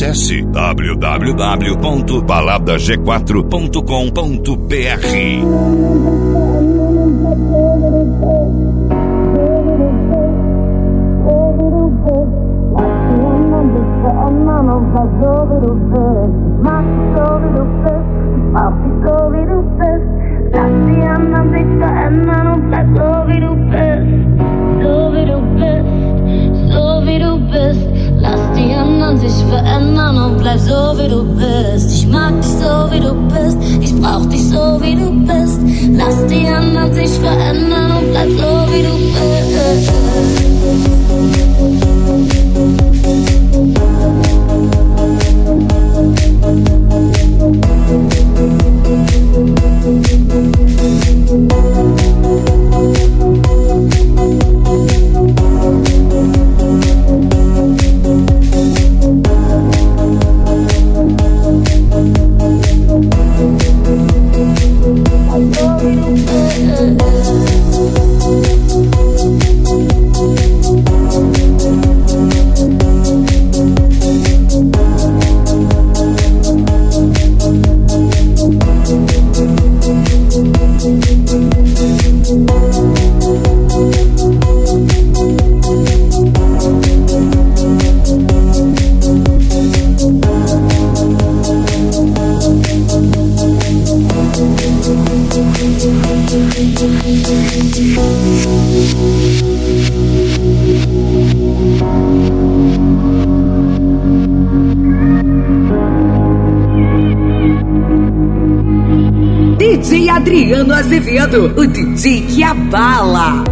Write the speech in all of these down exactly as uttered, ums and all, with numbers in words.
Acesse w w w ponto balada g quatro ponto com ponto b r. Lass die anderen sich verändern und bleib so wie du bist. Ich mag dich so wie du bist, ich brauch dich so wie du bist. Lass die anderen sich verändern und bleib so wie du bist. D J Adriano Azevedo, o D J que abala.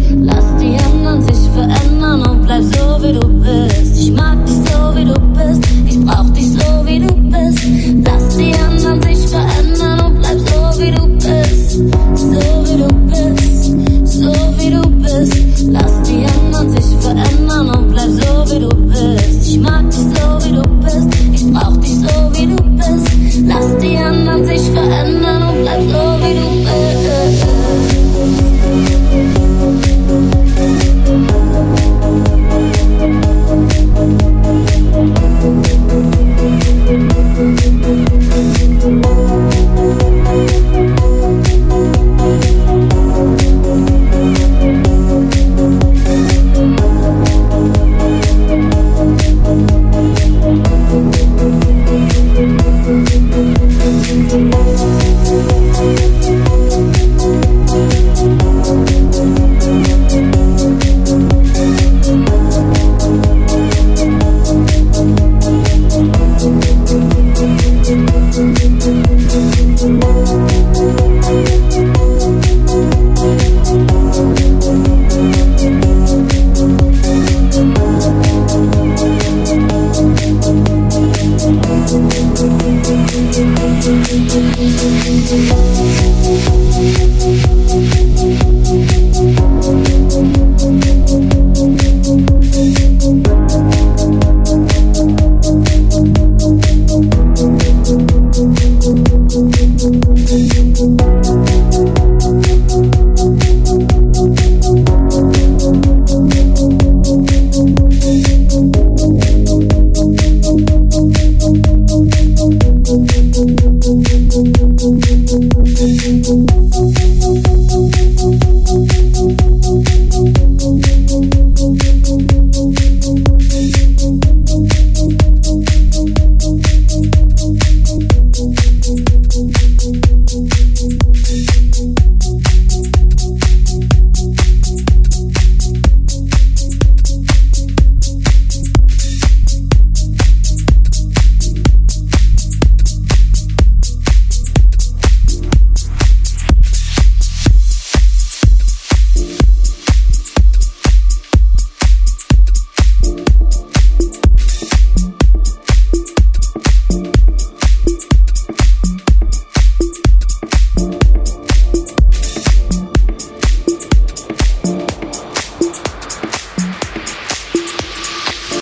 Lass die anderen sich verändern und bleib so wie du bist. Ich mag dich so wie du bist,